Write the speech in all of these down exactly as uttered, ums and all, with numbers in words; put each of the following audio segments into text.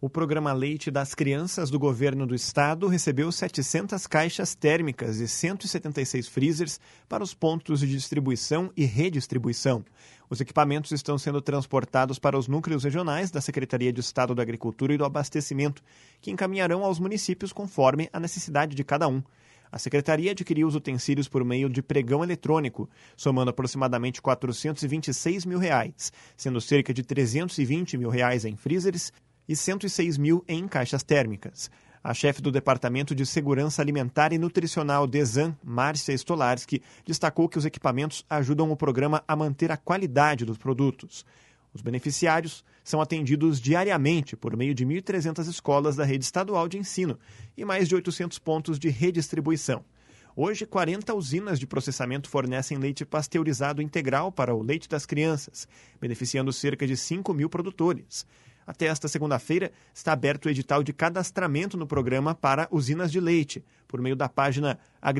O programa Leite das Crianças do Governo do Estado recebeu setecentas caixas térmicas e cento e setenta e seis freezers para os pontos de distribuição e redistribuição. Os equipamentos estão sendo transportados para os núcleos regionais da Secretaria de Estado da Agricultura e do Abastecimento, que encaminharão aos municípios conforme a necessidade de cada um. A Secretaria adquiriu os utensílios por meio de pregão eletrônico, somando aproximadamente quatrocentos e vinte e seis mil reais, sendo cerca de trezentos e vinte mil reais em freezers e cento e seis mil em caixas térmicas. A chefe do Departamento de Segurança Alimentar e Nutricional DESAN, Márcia Stolarski, destacou que os equipamentos ajudam o programa a manter a qualidade dos produtos. Os beneficiários são atendidos diariamente por meio de mil e trezentas escolas da rede estadual de ensino e mais de oitocentos pontos de redistribuição. Hoje, quarenta usinas de processamento fornecem leite pasteurizado integral para o leite das crianças, beneficiando cerca de cinco mil produtores. Até esta segunda-feira, está aberto o edital de cadastramento no programa para usinas de leite, por meio da página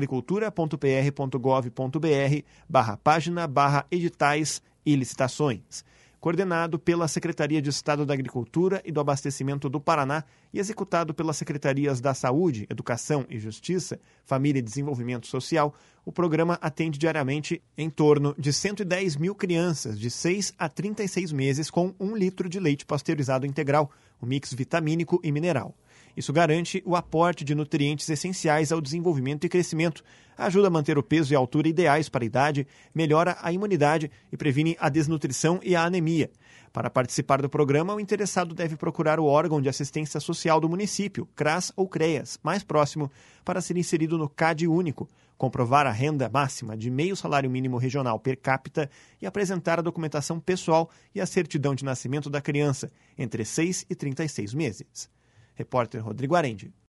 agricultura.pr.gov.br barra página barra editais e licitações. Coordenado pela Secretaria de Estado da Agricultura e do Abastecimento do Paraná e executado pelas Secretarias da Saúde, Educação e Justiça, Família e Desenvolvimento Social, o programa atende diariamente em torno de cento e dez mil crianças de seis a trinta e seis meses com um litro de leite pasteurizado integral, um mix vitamínico e mineral. Isso garante o aporte de nutrientes essenciais ao desenvolvimento e crescimento, ajuda a manter o peso e a altura ideais para a idade, melhora a imunidade e previne a desnutrição e a anemia. Para participar do programa, o interessado deve procurar o órgão de assistência social do município, CRAS ou CREAS, mais próximo, para ser inserido no C A D único, comprovar a renda máxima de meio salário mínimo regional per capita e apresentar a documentação pessoal e a certidão de nascimento da criança, entre seis e trinta e seis meses. Repórter Rodrigo Arendi.